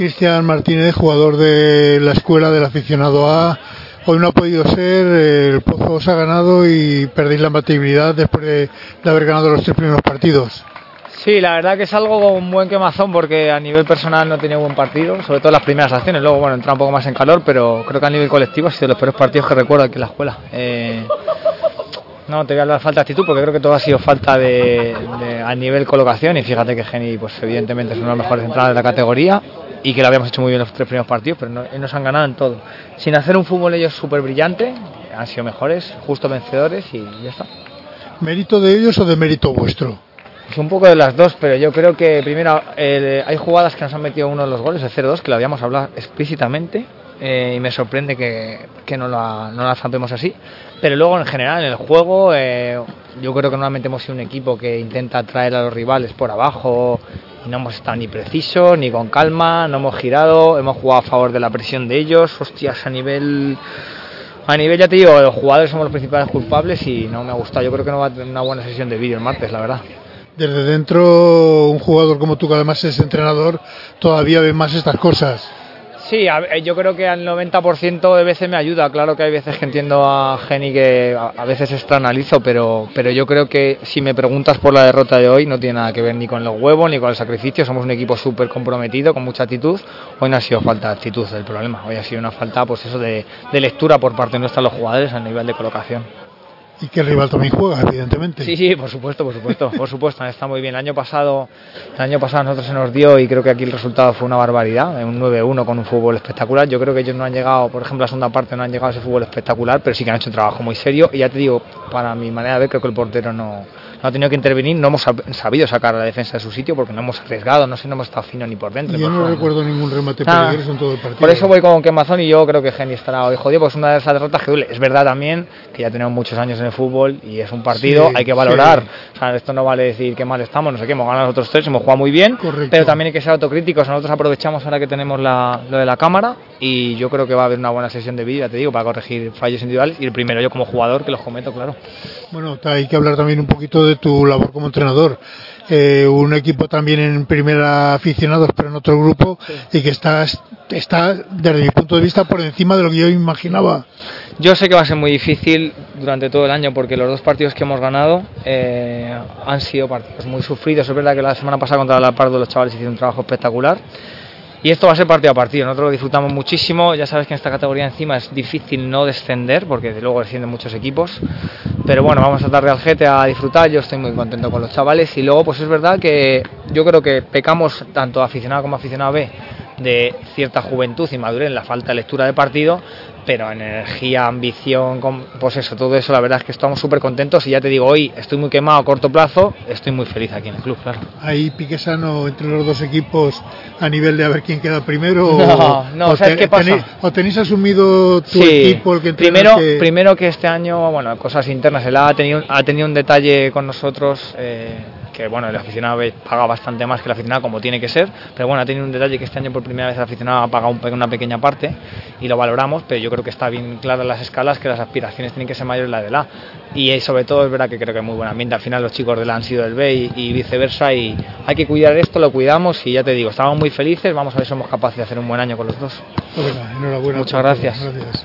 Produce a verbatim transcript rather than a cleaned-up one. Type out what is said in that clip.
Cristian Martínez, jugador de la escuela del aficionado A, hoy no ha podido ser, el Pozo os ha ganado y perdéis la imbatibilidad después de, de haber ganado los tres primeros partidos. Sí, la verdad que es algo con un buen quemazón porque a nivel personal no he tenido buen partido, sobre todo las primeras acciones, luego bueno, entra un poco más en calor, pero creo que a nivel colectivo ha sido de los peores partidos que recuerdo aquí en la escuela. Eh, no te voy a hablar de falta de actitud porque creo que todo ha sido falta de, de a nivel colocación y fíjate que Geni pues evidentemente es uno de los mejores centrales de la categoría y que lo habíamos hecho muy bien los tres primeros partidos, pero no, nos han ganado en todo. Sin hacer un fútbol ellos súper brillante, han sido mejores, justo vencedores y ya está. ¿Mérito de ellos o de mérito vuestro? Pues un poco de las dos, pero yo creo que primero eh, hay jugadas que nos han metido uno de los goles, el cero dos, que lo habíamos hablado explícitamente eh, y me sorprende que, que no, la, no la zampemos así, pero luego en general en el juego eh, yo creo que normalmente hemos sido un equipo que intenta atraer a los rivales por abajo y no hemos estado ni precisos, ni con calma, no hemos girado, hemos jugado a favor de la presión de ellos, hostias, a nivel... A nivel, ya te digo, los jugadores somos los principales culpables y no me ha gustado, yo creo que no va a tener una buena sesión de vídeo el martes, la verdad. Desde dentro, un jugador como tú, que además es entrenador, todavía ve más estas cosas. Sí, yo creo que al noventa por ciento de veces me ayuda. Claro que hay veces que entiendo a Geni que a veces externalizo, pero, pero yo creo que si me preguntas por la derrota de hoy no tiene nada que ver ni con los huevos ni con el sacrificio. Somos un equipo súper comprometido, con mucha actitud. Hoy no ha sido falta de actitud el problema. Hoy ha sido una falta pues eso de, de lectura por parte nuestra de los jugadores a nivel de colocación. Y que el rival también juega, evidentemente. Sí, sí, por supuesto, por supuesto, por supuesto, está muy bien. El año pasado, el año pasado a nosotros se nos dio y creo que aquí el resultado fue una barbaridad, un nueve uno con un fútbol espectacular. Yo creo que ellos no han llegado, por ejemplo, la segunda parte no han llegado a ese fútbol espectacular, pero sí que han hecho un trabajo muy serio y ya te digo, para mi manera de ver, creo que el portero no, no ha tenido que intervenir, no hemos sabido sacar a la defensa de su sitio porque no hemos arriesgado, no sé, no hemos estado fino ni por dentro. Yo por no fuera, recuerdo ningún remate peligroso en todo el partido. Por eso voy con quemazón y yo creo que Geni estará hoy jodido, porque es una de esas derrotas que duele. Es verdad también que ya tenemos muchos años en el fútbol y es un partido, sí, hay que valorar, sí. O sea, esto no vale decir que mal estamos, no sé qué, hemos ganado los otros tres, hemos jugado muy bien. Correcto. Pero también hay que ser autocríticos, nosotros aprovechamos ahora que tenemos la, lo de la cámara y yo creo que va a haber una buena sesión de vídeo, ya te digo, para corregir fallos individuales y el primero yo como jugador que los cometo, claro. Bueno, hay que hablar también un poquito de tu labor como entrenador. Eh, un equipo también en primera aficionados, pero en otro grupo, sí. Y que está, está, desde mi punto de vista, por encima de lo que yo imaginaba. Yo sé que va a ser muy difícil durante todo el año porque los dos partidos que hemos ganado eh, han sido partidos muy sufridos. Es verdad que la semana pasada contra la Pardo los chavales hicieron un trabajo espectacular. Y esto va a ser partido a partido, nosotros lo disfrutamos muchísimo, ya sabes que en esta categoría encima es difícil no descender, porque desde luego descienden muchos equipos, pero bueno, vamos a tratar de Algete a disfrutar, yo estoy muy contento con los chavales, y luego pues es verdad que yo creo que pecamos, tanto aficionado como aficionado B, de cierta juventud y madurez en la falta de lectura de partido, pero energía, ambición, pues eso, todo eso, la verdad es que estamos súper contentos y ya te digo, hoy estoy muy quemado a corto plazo, estoy muy feliz aquí en el club, claro. ¿Hay pique sano entre los dos equipos a nivel de a ver quién queda primero? No, o, no, o ¿sabes te, qué pasa? Tenéis, ¿O tenéis asumido tu sí, equipo el que primero, que... primero que este año, bueno, cosas internas, él ha tenido, ha tenido un detalle con nosotros, eh, que bueno, el aficionado paga bastante más que el aficionado como tiene que ser, pero bueno, ha tenido un detalle que este año por primera vez el aficionado ha pagado un, una pequeña parte y lo valoramos, pero yo creo que está bien claro en las escalas que las aspiraciones tienen que ser mayores que las de la A y sobre todo es verdad que creo que hay muy buen ambiente, al final los chicos de la han sido del B y, y viceversa y hay que cuidar esto, lo cuidamos y ya te digo, estamos muy felices, vamos a ver si somos capaces de hacer un buen año con los dos. Bueno, enhorabuena. Muchas gracias. gracias.